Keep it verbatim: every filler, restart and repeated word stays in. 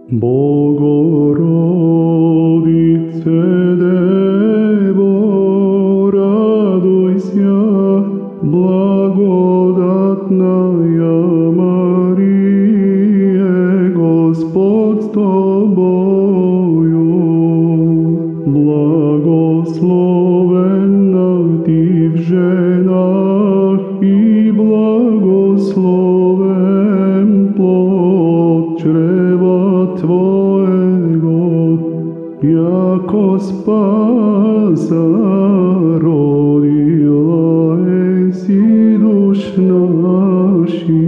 Bogorodice Devo, radujся, благодатная Мария, Господь с тобою, благословенна ты в женах, и благословен плод чрева Твоего, яко спаса родила еси душ наших.